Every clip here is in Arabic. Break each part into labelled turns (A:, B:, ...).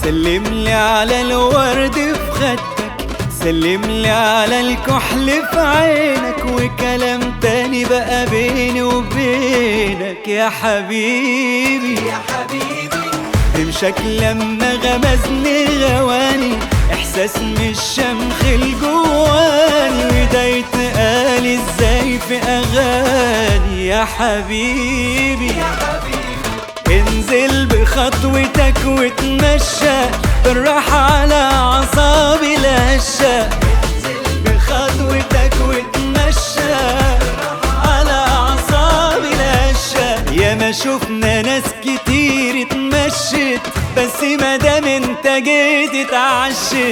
A: سلملي على الورد في خدك، سلملي على الكحل في عينك، وكلام تاني بقى بيني وبينك يا حبيبي
B: يا حبيبي.
A: رمشك لما غمزني غواني، احساس مش شمخ الجواني، وده يتقال ازاي في اغاني يا حبيبي
B: يا حبيبي.
A: انزل بخطوتك وتمشى بالراحة على أعصابي الهشة، انزل بخطوتك وتمشى على أعصابي الهشة. يا ما شفنا ناس كتير اتمشت، بس مادام انت جيت اتعشت.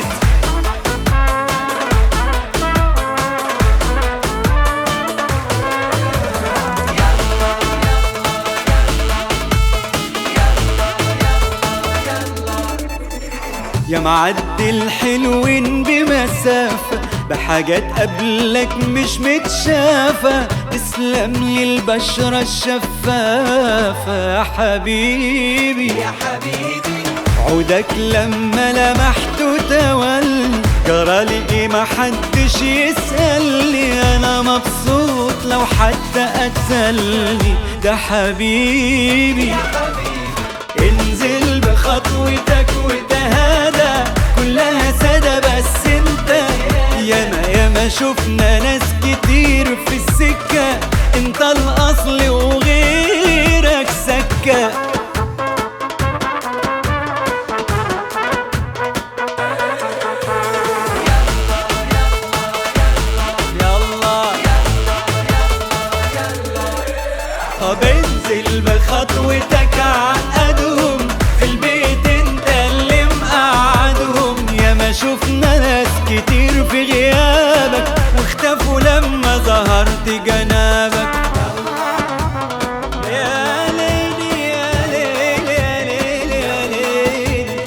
A: يا معدي الحلوين بمسافة، بحاجات قبلك مش متشافة، تسلم لي البشرة الشفافة يا حبيبي
B: يا حبيبي.
A: عودك لما لمحته تولي، جرالي ايه محدش يسألني، انا مبسوط لو حتى قتلني ده حبيبي.
B: يا حبيبي.
A: انزل بخطوتك وتهادى، كلها سادة بس انت ياما شفنا ناس كتير في السكة، انت الاصل وغيرك سكة. طب انزل بخطوتك عقدهم، في البيت انت اللي مقعدهم، ياما شفنا ناس كتير في غيابك، واختفوا لما ظهرت جنابك. يا ليلي يا ليلي يا ليلي يا ليلي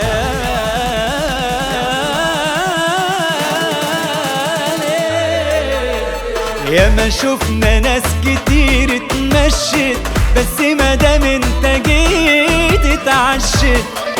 A: يا ليلي. ياما شفنا ناس كتير اتمشت، بس مادام انت جيت اتعشت.